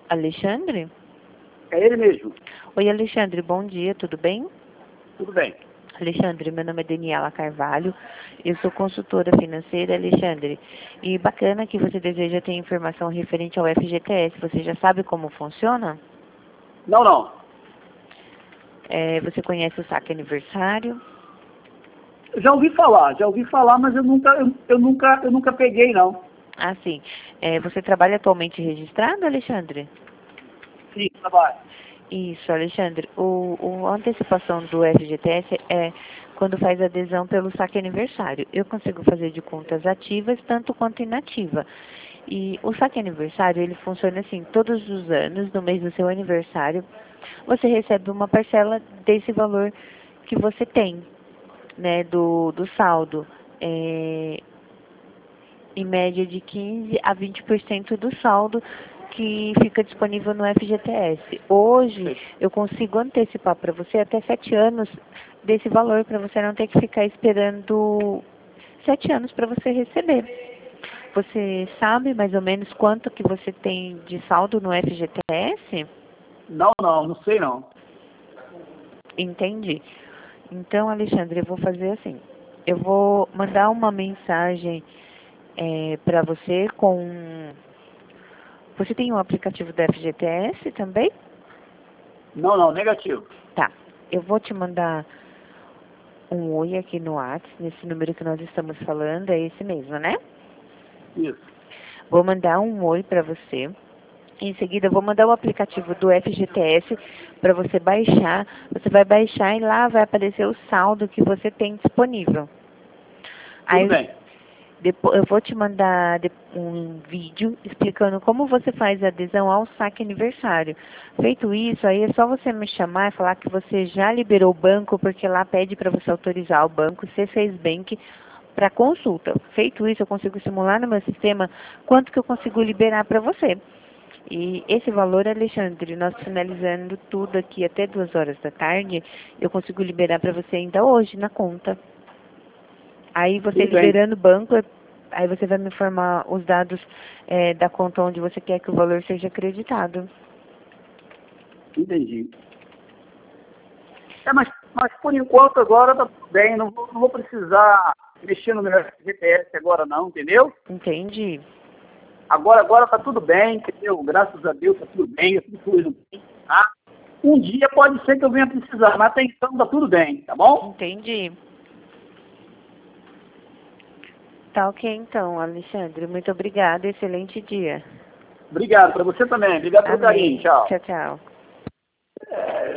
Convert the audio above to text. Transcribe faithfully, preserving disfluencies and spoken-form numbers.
Alexandre? É ele mesmo. Oi, Alexandre, bom dia, tudo bem? Tudo bem. Alexandre, meu nome é Daniela Carvalho, eu sou consultora financeira, Alexandre. E bacana que você deseja ter informação referente ao F G T S. Você já sabe como funciona? Não, não. É, você conhece o saque aniversário? Já ouvi falar, já ouvi falar, mas eu nunca, eu, eu nunca, eu nunca peguei, não. Ah, sim. É, você trabalha atualmente registrado, Alexandre? Sim, trabalho. Isso, Alexandre. O, o, a antecipação do F G T S é quando faz adesão pelo saque aniversário. Eu consigo fazer de contas ativas, tanto quanto inativa. E o saque aniversário, ele funciona assim, todos os anos, no mês do seu aniversário, você recebe uma parcela desse valor que você tem, né, do, do saldo. É, em média de quinze a vinte por cento do saldo que fica disponível no F G T S. Hoje, eu consigo antecipar para você até sete anos desse valor, para você não ter que ficar esperando sete anos para você receber. Você sabe mais ou menos quanto que você tem de saldo no F G T S? Não, não, não sei não. Entendi. Então, Alexandre, eu vou fazer assim. Eu vou mandar uma mensagem é, para você com... Você tem um aplicativo do F G T S também? Não, não, negativo. Tá. Eu vou te mandar um oi aqui no WhatsApp, nesse número que nós estamos falando, é esse mesmo, né? Isso. Vou mandar um oi para você. Em seguida, eu vou mandar o aplicativo do F G T S para você baixar. Você vai baixar e lá vai aparecer o saldo que você tem disponível. Tudo Aí, bem. depois, eu vou te mandar um vídeo explicando como você faz a adesão ao saque aniversário. Feito isso, aí é só você me chamar e falar que você já liberou o banco, porque lá pede para você autorizar o banco C seis Bank para consulta. Feito isso, eu consigo simular no meu sistema quanto que eu consigo liberar para você. E esse valor, Alexandre, nós finalizando tudo aqui até duas horas da tarde, eu consigo liberar para você ainda hoje na conta. Aí você Tudo bem. liberando o banco, aí você vai me informar os dados é, da conta onde você quer que o valor seja acreditado. Entendi. É, mas, mas por enquanto agora tá tudo bem. Não vou, não vou precisar mexer no meu G P S agora não, entendeu? Entendi. Agora, agora tá tudo bem, entendeu? Graças a Deus tá tudo bem, tá tudo fluindo bem, tá? Um dia pode ser que eu venha precisar, mas até então tá tudo bem, tá bom? Entendi. Tá ok então, Alexandre. Muito obrigada. Excelente dia. Obrigado, para você também. Obrigado pelo carinho. Amém. Tchau. Tchau, tchau.